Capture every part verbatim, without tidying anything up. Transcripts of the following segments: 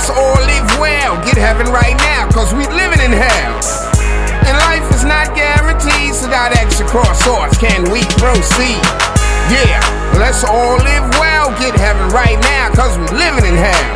let's all live well, get heaven right now, cause we living in hell. And life is not guaranteed, so without extra cross swords can we proceed? Yeah, let's all live well, get heaven right now, cause we living in hell.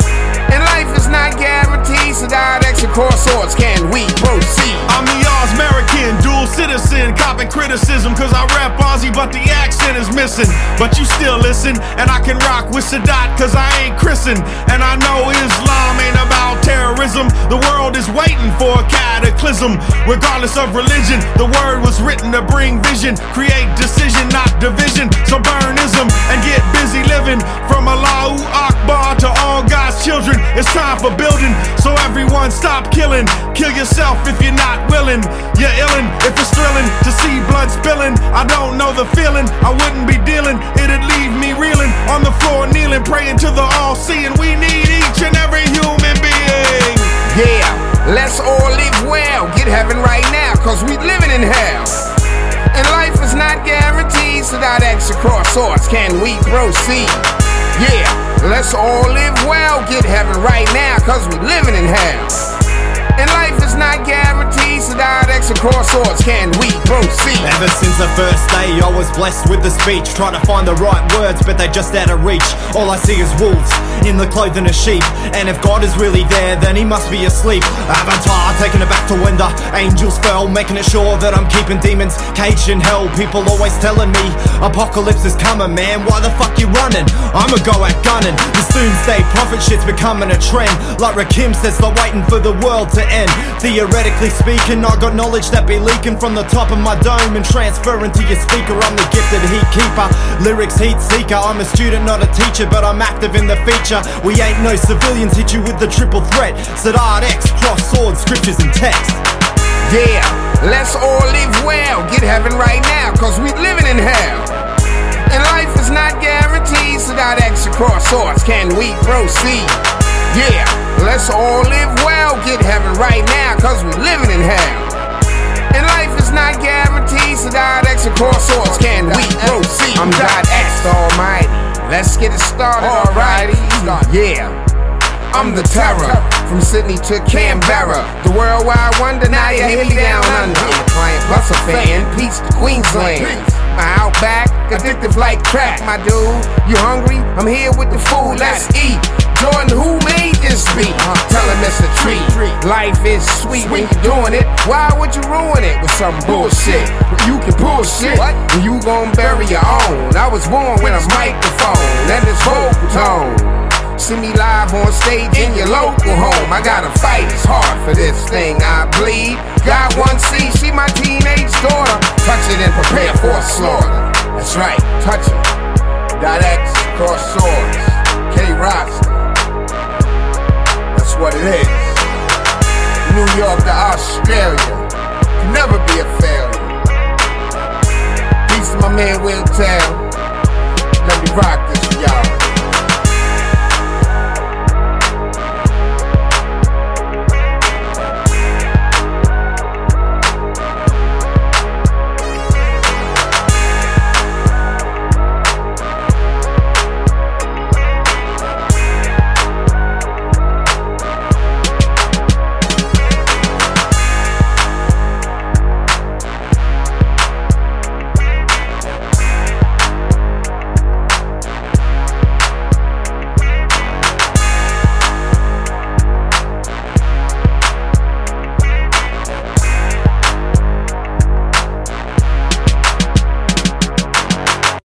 And life is not guaranteed, so without extra cross swords can we proceed? I'm the Oz-American, dual citizen, copping criticism cause I rap Aussie but the accent is missing. But you still listen, and I can rock with Sadat cause I ain't christened. And I know Islam ain't about terrorism, the world is waiting for a cataclysm. Regardless of religion, the word was written to bring vision, create decision, not division. So burn ism and get busy living, from Allahu Akbar to all God's children. It's time for building, so everyone stop killing. Kill yourself if you're not willing. You're illin' if it's thrilling to see blood spilling. I don't know the feeling, I wouldn't be dealing. It'd leave me reeling, on the floor kneeling, praying to the all-seeing. We need each and every human being. Yeah, let's all live well, get heaven right now, cause we living in hell. And life is not guaranteed, so without extra cross swords can we proceed? Yeah, let's all live well, get heaven right now, cause we living in hell. And life is not guaranteed, so without extra cross swords can we proceed? Ever since the first day I was blessed with the speech, try to find the right words but they just out of reach. All I see is wolves in the clothing of sheep, and if God is really there then he must be asleep. Avatar taking it back to when the angels fell, making it sure that I'm keeping demons caged in hell. People always telling me apocalypse is coming, man, why the fuck you running? I'ma go out gunning. This doomsday prophet shit's becoming a trend, like Rakim says, they're waiting for the world to end. Theoretically speaking, I got knowledge that be leaking from the top of my dome and transferring to your speaker. I'm the gifted heat keeper, lyrics heat seeker. I'm a student, not a teacher, but I'm active in the feature. We ain't no civilians, hit you with the triple threat. Sadat X, cross swords, scriptures and text. Yeah, let's all live well, get heaven right now, cause we living in hell. And life is not guaranteed, so without extra cross swords can we proceed? Yeah, let's all live well, get heaven right now, cause we living in hell. And life is not guaranteed, so without extra cross swords can we proceed? I'm God X the Almighty, let's get it started, alrighty. Yeah, I'm the terror, from Sydney to Canberra, the worldwide wonder, now you hear me down under. I'm a client plus a fan, peace to Queensland. Out back, addictive like crack, my dude. You hungry? I'm here with the food, let's eat. Jordan, who made this beat? Tell him it's a treat. Life is sweet when you're doing it. Why would you ruin it with some bullshit? You can bullshit, and you gon' bury your own. I was born with a microphone and this vocal tone. See me live on stage in your local home. I gotta fight, it's hard for this thing I bleed. Got one C, she my teenage daughter. Touch it and prepare for a slaughter. That's right, touch it. Dot X, cross swords, K-Rasta. That's what it is. New York to Australia, can never be a failure. Peace to my man Will Tell. Let me rock this for y'all.